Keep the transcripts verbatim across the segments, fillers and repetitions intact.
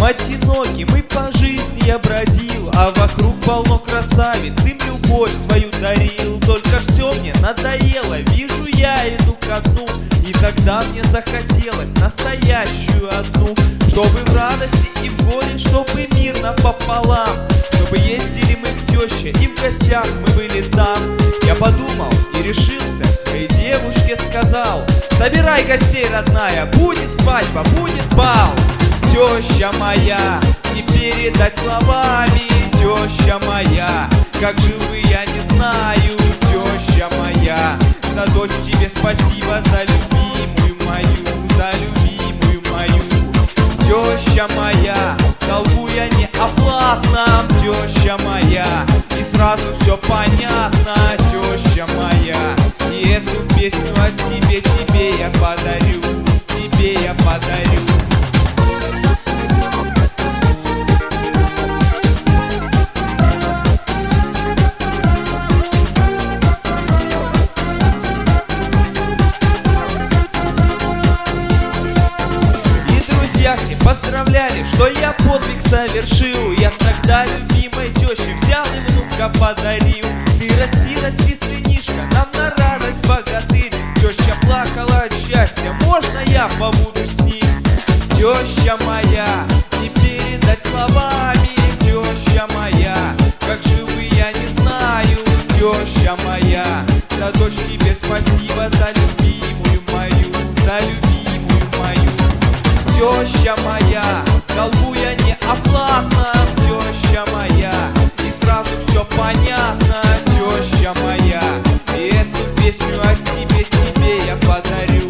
одиноким и по жизни я бродил, а вокруг полно красавиц, им любовь свою дарил. Только все мне надоело, вижу я иду ко дну, и тогда мне захотелось настоящую одну, чтобы в радости и в горе, чтобы мирно пополам, чтобы ездили мы к теще и в гостях мы были там. Я подумал и решился, своей девушке сказал: собирай гостей, родная, будет свадьба, будет бал. Теща моя, не передать словами, теща моя, как живу я не знаю, теща моя, за дочь тебе спасибо, за любимую мою, за любимую мою. Теща моя, долгу я не оплатна, теща моя, и сразу все понятно, теща моя. И эту песню от тебе, тебе я подарю, тебе я подарю. Поздравляли, что я подвиг совершил. Я тогда любимой теще взял и внука подарил. Ты расти, расти, сынишка, нам на радость богатырь. Теща плакала от счастья, можно я побуду с ним? Теща моя, не передать словами, теща моя, как живу я не знаю, теща моя, за дочь тебе спасибо, за любимую мою, за любимую мою. Теща моя, долгу я не оплатна, теща моя, и сразу все понятно, теща моя. И эту песню от тебе, тебе я подарю.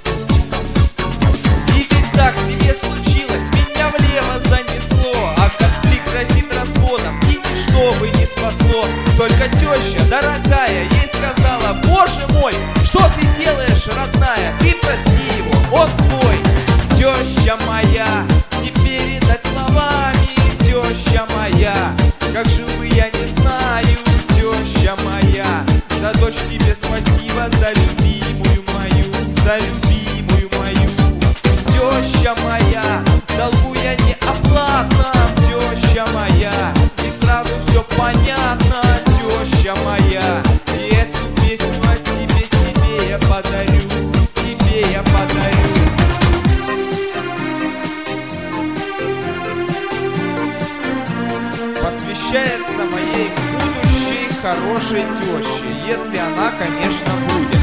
И ведь так в семье случилось, меня влево занесло, а конфликт грозит разводом, и ничто бы не спасло. Только теща, дорогая, ей сказала: боже мой, что ты делаешь, родная, ты прости его, он твой. Теща моя, не передать словами, теща моя, как живу я не знаю, теща моя, за дочь тебе спасибо, за любимую мою, за любимую мою. Теща моя, долгу я не оплатна, теща моя, и сразу все понятно, теща моя. И эту песню от тебе, тебе я подарю, тебе я подарю. Посвящается моей будущей хорошей теще, если она, конечно, будет.